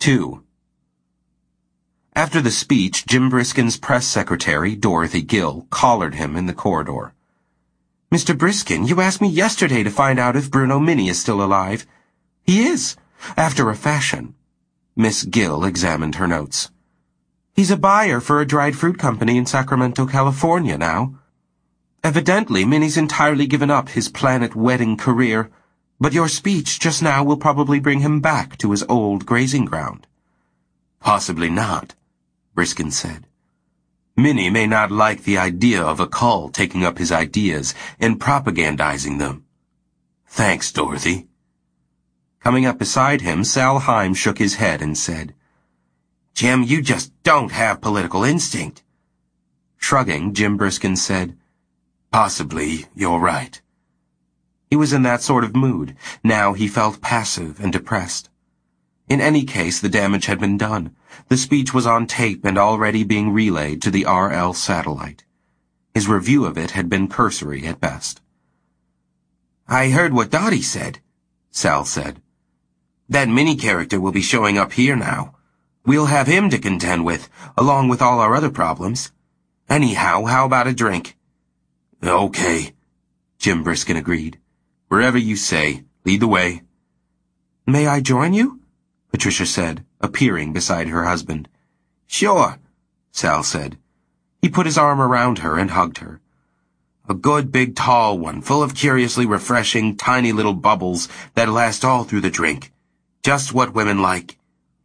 2. After the speech, Jim Briskin's press secretary, Dorothy Gill, collared him in the corridor. "Mr. Briskin, you asked me yesterday to find out if Bruno Mini is still alive. He is, after a fashion." Miss Gill examined her notes. "He's a buyer for a dried fruit company in Sacramento, California now. Evidently, Mini's entirely given up his planet wedding career, but your speech just now will probably bring him back to his old grazing ground." "Possibly not," Briskin said. "Mini may not like the idea of a cull taking up his ideas and propagandizing them. Thanks, Dorothy." Coming up beside him, Sal Heim shook his head and said, "Jim, you just don't have political instinct." Shrugging, Jim Briskin said, "Possibly you're right." He was in that sort of mood. Now he felt passive and depressed. In any case, the damage had been done. The speech was on tape and already being relayed to the RL satellite. His review of it had been cursory at best. "I heard what Dottie said," Sal said. "That Mini character will be showing up here now. We'll have him to contend with, along with all our other problems. Anyhow, how about a drink?" "Okay," Jim Briskin agreed. "Wherever you say. Lead the way." "May I join you?" Patricia said, appearing beside her husband. "Sure," Sal said. He put his arm around her and hugged her. "A good big tall one, full of curiously refreshing tiny little bubbles that last all through the drink. Just what women like."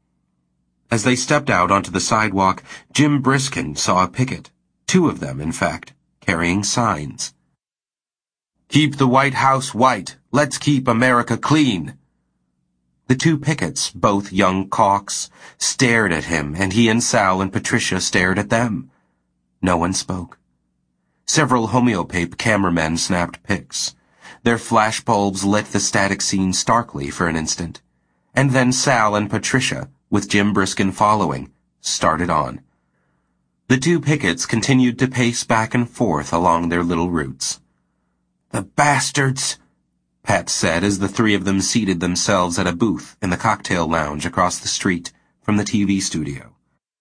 As they stepped out onto the sidewalk, Jim Briskin saw a picket, 2 of them, in fact, carrying signs. "Keep the White House white. Let's keep America clean." The 2 pickets, both young cocks, stared at him, and he and Sal and Patricia stared at them. No one spoke. Several homeopape cameramen snapped pics. Their flashbulbs lit the static scene starkly for an instant. And then Sal and Patricia, with Jim Briskin following, started on. The 2 pickets continued to pace back and forth along their little routes. "The bastards," Pat said as the 3 of them seated themselves at a booth in the cocktail lounge across the street from the TV studio.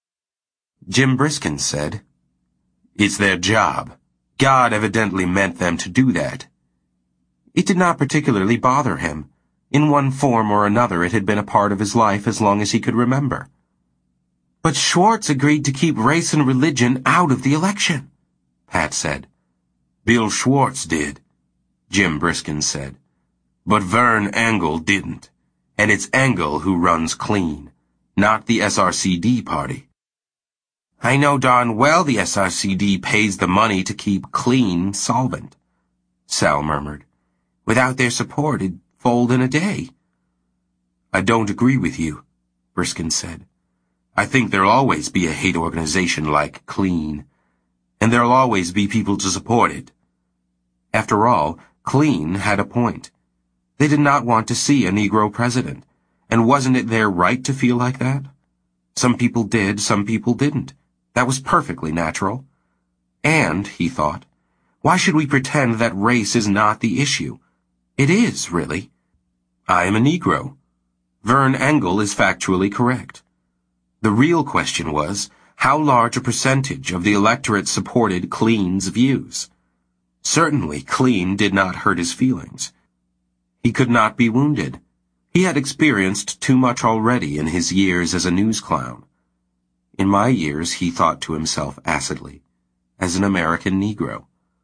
Jim Briskin said, "It's their job. God evidently meant them to do that." It did not particularly bother him. In one form or another it had been a part of his life as long as he could remember. "But Schwartz agreed to keep race and religion out of the election," Pat said. "Bill Schwartz did," Jim Briskin said. "But Vern Engel didn't. And it's Engel who runs clean, not the SRCD party." "I know darn well the SRCD pays the money to keep clean solvent," Sal murmured. "Without their support, it'd fold in a day." "I don't agree with you," Briskin said. "I think there'll always be a hate organization like Clean, and there'll always be people to support it." After all, Clean had a point. They did not want to see a Negro president, and wasn't it their right to feel like that? Some people did, some people didn't. That was perfectly natural. And, he thought, why should we pretend that race is not the issue? It is, really. I am a Negro. Vern Engel is factually correct. The real question was, how large a percentage of the electorate supported Clean's views? Certainly, Clean did not hurt his feelings. He could not be wounded. He had experienced too much already in his years as a news clown. In my years, he thought to himself acidly, as an American Negro.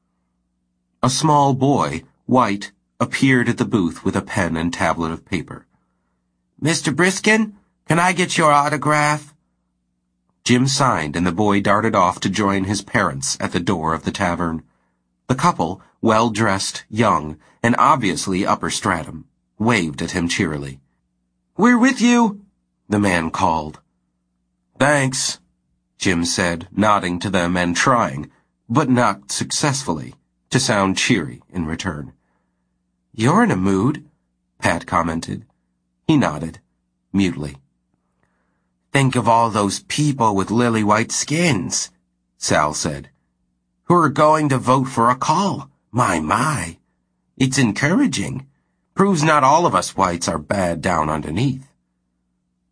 A small boy, white, appeared at the booth with a pen and tablet of paper. "Mr. Briskin, can I get your autograph?" Jim signed, and the boy darted off to join his parents at the door of the tavern. The couple, well-dressed, young, and obviously upper stratum, waved at him cheerily. "We're with you," the man called. "Thanks," Jim said, nodding to them and trying, but not successfully, to sound cheery in return. "You're in a mood," Pat commented. He nodded, mutely. "Think of all those people with lily-white skins," Sal said, "who are going to vote for a cull. My. It's encouraging. Proves not all of us whites are bad down underneath."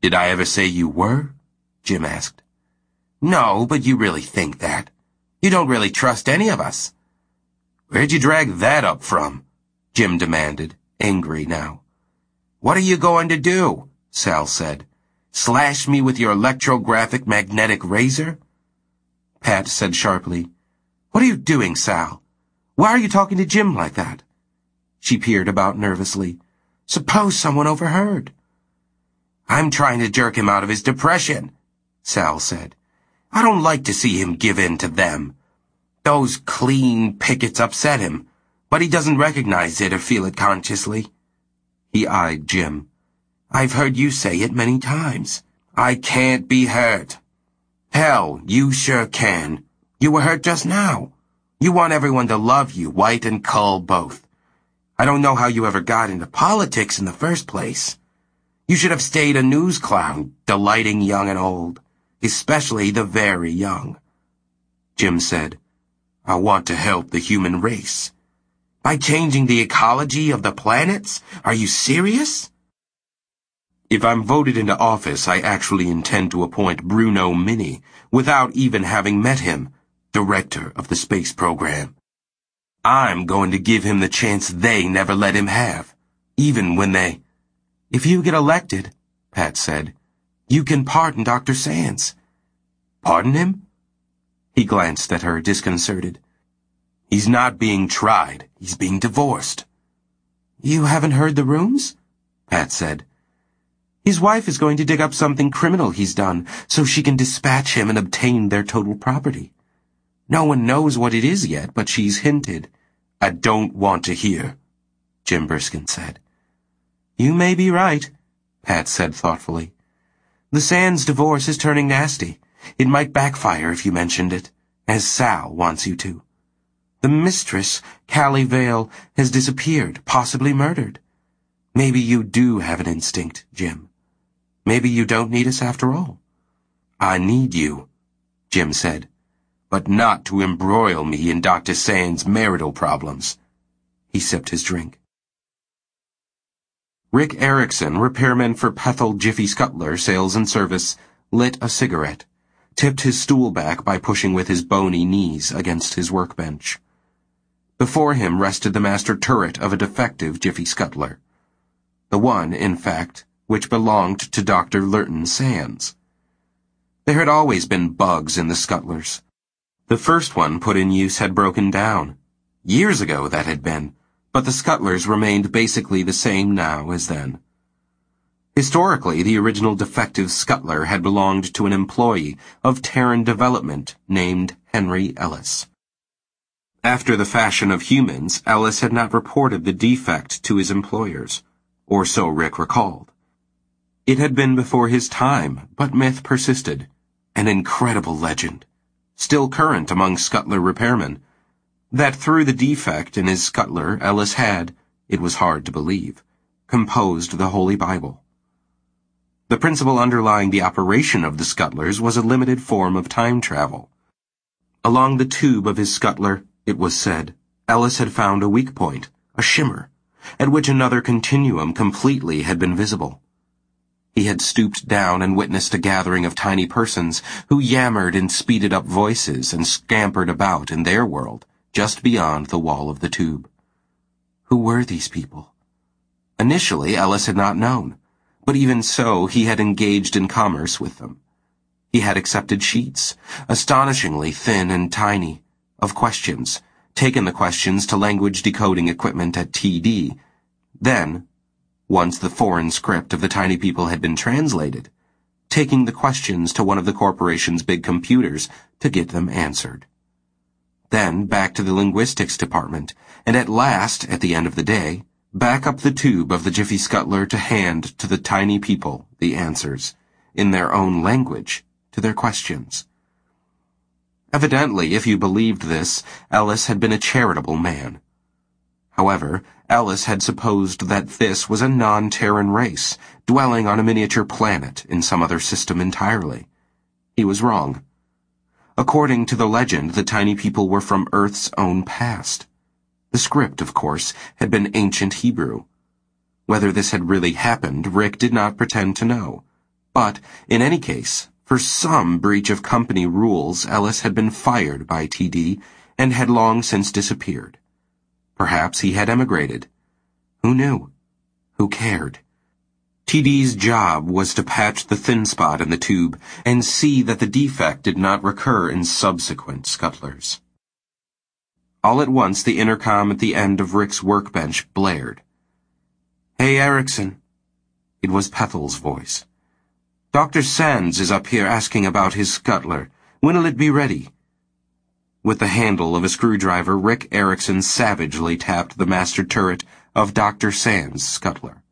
Did I ever say you were? Jim asked. No, but you really think that. You don't really trust any of us. Where'd you drag that up from? Jim demanded, angry now. What are you going to do? Sal said. Slash me with your electrographic magnetic razor? Pat said sharply. What are you doing, Sal? Why are you talking to Jim like that? She peered about nervously. Suppose someone overheard. I'm trying to jerk him out of his depression, Sal said. I don't like to see him give in to them. Those clean pickets upset him, but he doesn't recognize it or feel it consciously. He eyed Jim. I've heard you say it many times. I can't be hurt. Hell, you sure can. You were hurt just now. You want everyone to love you, white and cull both. I don't know how you ever got into politics in the first place. You should have stayed a news clown, delighting young and old, especially the very young. Jim said, I want to help the human race. By changing the ecology of the planets? Are you serious? If I'm voted into office, I actually intend to appoint Bruno Mini, without even having met him, director of the space program. I'm going to give him the chance they never let him have, even when they... If you get elected, Pat said, you can pardon Dr. Sands. Pardon him? He glanced at her, disconcerted. He's not being tried. He's being divorced. You haven't heard the rooms? Pat said. His wife is going to dig up something criminal he's done so she can dispatch him and obtain their total property. No one knows what it is yet, but she's hinted. I don't want to hear, Jim Briskin said. You may be right, Pat said thoughtfully. The Sands divorce is turning nasty. It might backfire if you mentioned it, as Sal wants you to. The mistress, Callie Vale, has disappeared, possibly murdered. Maybe you do have an instinct, Jim. Maybe you don't need us after all. I need you, Jim said, but not to embroil me in Dr. Sands' marital problems. He sipped his drink. Rick Erickson, repairman for Pethel Jiffy Scuttler Sales and Service, lit a cigarette, tipped his stool back by pushing with his bony knees against his workbench. Before him rested the master turret of a defective Jiffy Scuttler. The one, in fact, which belonged to Dr. Lurton Sands. There had always been bugs in the Scuttlers. The first one put in use had broken down. Years ago, that had been, but the Scuttlers remained basically the same now as then. Historically, the original defective Scuttler had belonged to an employee of Terran Development named Henry Ellis. After the fashion of humans, Ellis had not reported the defect to his employers, or so Rick recalled. It had been before his time, but myth persisted, an incredible legend, still current among Scuttler repairmen, that through the defect in his Scuttler Ellis had, it was hard to believe, composed the Holy Bible. The principle underlying the operation of the Scuttlers was a limited form of time travel. Along the tube of his Scuttler, it was said, Ellis had found a weak point, a shimmer, at which another continuum completely had been visible. He had stooped down and witnessed a gathering of tiny persons who yammered in speeded-up voices and scampered about in their world, just beyond the wall of the tube. Who were these people? Initially, Ellis had not known, but even so, he had engaged in commerce with them. He had accepted sheets, astonishingly thin and tiny, of questions, taken the questions to language decoding equipment at TD, then, once the foreign script of the tiny people had been translated, taking the questions to one of the corporation's big computers to get them answered. Then back to the linguistics department, and at last, at the end of the day, back up the tube of the Jiffy Scuttler to hand to the tiny people the answers, in their own language, to their questions. Evidently, if you believed this, Ellis had been a charitable man. However, Ellis had supposed that this was a non-Terran race, dwelling on a miniature planet in some other system entirely. He was wrong. According to the legend, the tiny people were from Earth's own past. The script, of course, had been ancient Hebrew. Whether this had really happened, Rick did not pretend to know. But, in any case, for some breach of company rules, Ellis had been fired by TD and had long since disappeared. Perhaps he had emigrated. Who knew? Who cared? TD's job was to patch the thin spot in the tube and see that the defect did not recur in subsequent scuttlers. All at once the intercom at the end of Rick's workbench blared. "Hey, Erickson." It was Pethel's voice. "Dr. Sands is up here asking about his scuttler. When'll it be ready?" With the handle of a screwdriver, Rick Erickson savagely tapped the master turret of Dr. Sands' scuttler.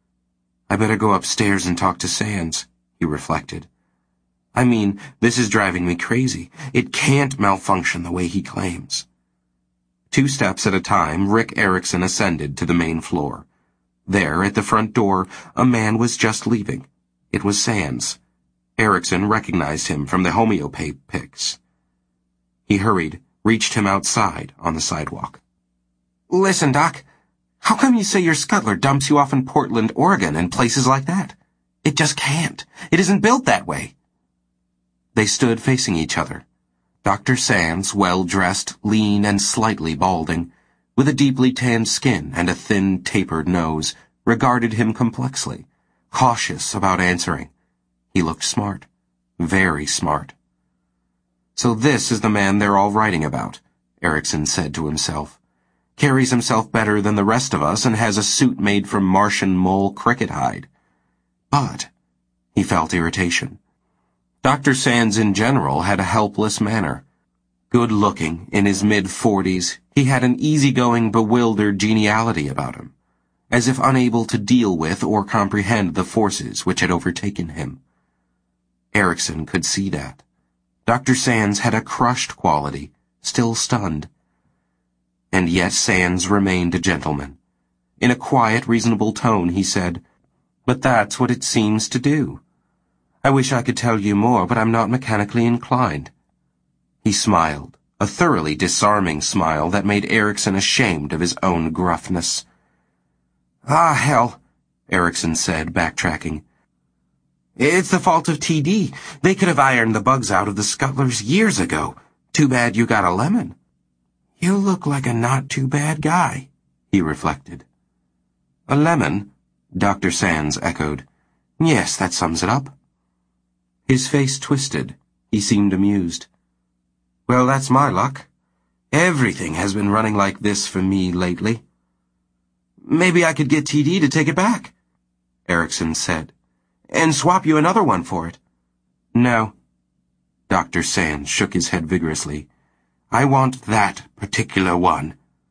"I better go upstairs and talk to Sands," he reflected. "I mean, this is driving me crazy. It can't malfunction the way he claims." 2 steps at a time, Rick Erickson ascended to the main floor. There, at the front door, a man was just leaving. It was Sands. Erickson recognized him from the homeopathy pics. He hurried, reached him outside on the sidewalk. "Listen, Doc, how come you say your scuttler dumps you off in Portland, Oregon, and places like that? It just can't. It isn't built that way." They stood facing each other. Dr. Sands, well-dressed, lean, and slightly balding, with a deeply tanned skin and a thin, tapered nose, regarded him complexly, cautious about answering. He looked smart. Very smart. "So this is the man they're all writing about," Erickson said to himself. "Carries himself better than the rest of us and has a suit made from Martian mole cricket hide." But he felt irritation. Dr. Sands in general had a helpless manner. Good-looking, in his mid-40s, he had an easygoing, bewildered geniality about him, as if unable to deal with or comprehend the forces which had overtaken him. Erickson could see that. Dr. Sands had a crushed quality, still stunned. And yet Sands remained a gentleman. In a quiet, reasonable tone, he said, "But that's what it seems to do. I wish I could tell you more, but I'm not mechanically inclined." He smiled, a thoroughly disarming smile that made Erickson ashamed of his own gruffness. "Ah, hell," Erickson said, backtracking. "It's the fault of TD. They could have ironed the bugs out of the scuttlers years ago. Too bad you got a lemon." "You look like a not-too-bad guy," he reflected. "A lemon?" Dr. Sands echoed. "Yes, that sums it up." His face twisted. He seemed amused. "Well, that's my luck. Everything has been running like this for me lately." "Maybe I could get TD to take it back," Erickson said, "and swap you another one for it." "No." Dr. Sands shook his head vigorously. "I want that particular one."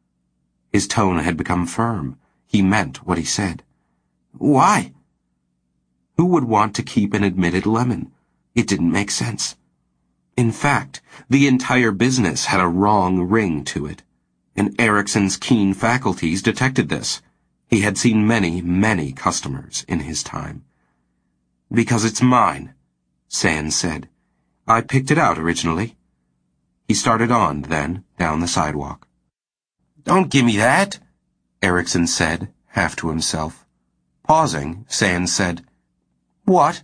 His tone had become firm. He meant what he said. "Why?" Who would want to keep an admitted lemon? It didn't make sense. In fact, the entire business had a wrong ring to it, and Erickson's keen faculties detected this. He had seen many, many customers in his time. "Because it's mine," Sands said. "I picked it out originally." He started on, then, down the sidewalk. "Don't give me that," Erickson said, half to himself. Pausing, Sands said, "What?"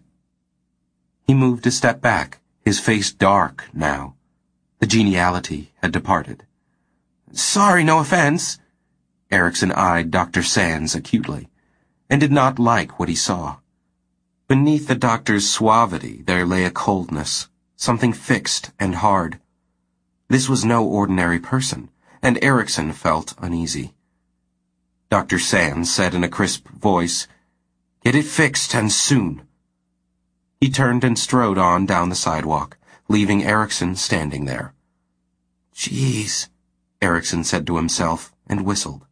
He moved a step back, his face dark now. The geniality had departed. "Sorry, no offense." Erickson eyed Dr. Sands acutely, and did not like what he saw. Beneath the doctor's suavity there lay a coldness, something fixed and hard. This was no ordinary person, and Erickson felt uneasy. Dr. Sands said in a crisp voice, "Get it fixed, and soon." He turned and strode on down the sidewalk, leaving Erickson standing there. "Jeez," Erickson said to himself, and whistled.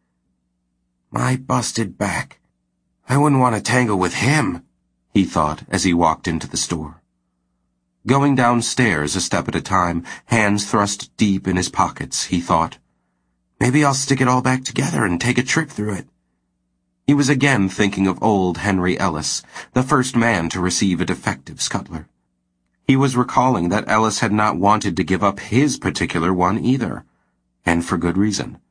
"My busted back. I wouldn't want to tangle with him," he thought as he walked into the store. Going downstairs a step at a time, hands thrust deep in his pockets, he thought, "Maybe I'll stick it all back together and take a trip through it." He was again thinking of old Henry Ellis, the first man to receive a defective scuttler. He was recalling that Ellis had not wanted to give up his particular one either, and for good reason.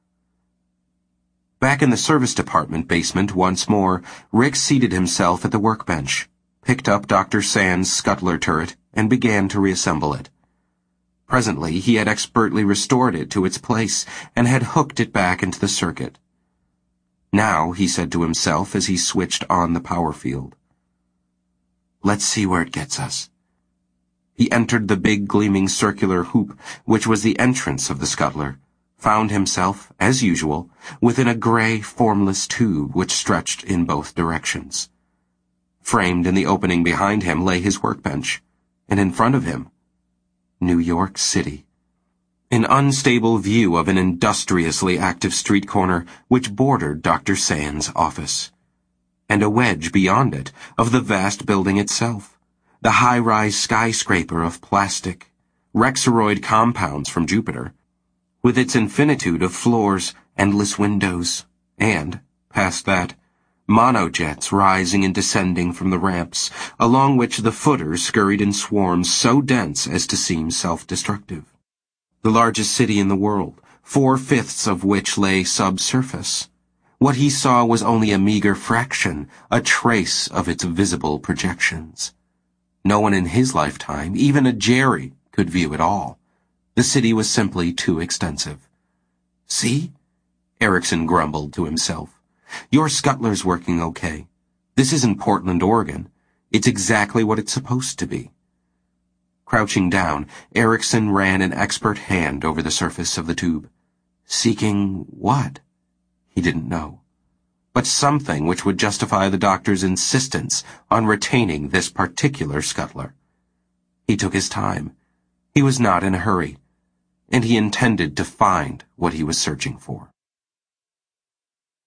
Back in the service department basement once more, Rick seated himself at the workbench, picked up Dr. Sand's scuttler turret, and began to reassemble it. Presently, he had expertly restored it to its place and had hooked it back into the circuit. Now, he said to himself as he switched on the power field, "Let's see where it gets us." He entered the big gleaming circular hoop, which was the entrance of the scuttler, found himself, as usual, within a gray, formless tube which stretched in both directions. Framed in the opening behind him lay his workbench, and in front of him, New York City. An unstable view of an industriously active street corner which bordered Dr. Sand's office. And a wedge beyond it of the vast building itself, the high-rise skyscraper of plastic, Rexaroid compounds from Jupiter, with its infinitude of floors, endless windows, and, past that, monojets rising and descending from the ramps, along which the footers scurried in swarms so dense as to seem self-destructive. The largest city in the world, 4/5 of which lay subsurface. What he saw was only a meager fraction, a trace of its visible projections. No one in his lifetime, even a Jerry, could view it all. The city was simply too extensive. "See?" Erickson grumbled to himself. "Your scuttler's working okay. This isn't Portland, Oregon. It's exactly what it's supposed to be." Crouching down, Erickson ran an expert hand over the surface of the tube. Seeking what? He didn't know. But something which would justify the doctor's insistence on retaining this particular scuttler. He took his time. He was not in a hurry, and he intended to find what he was searching for.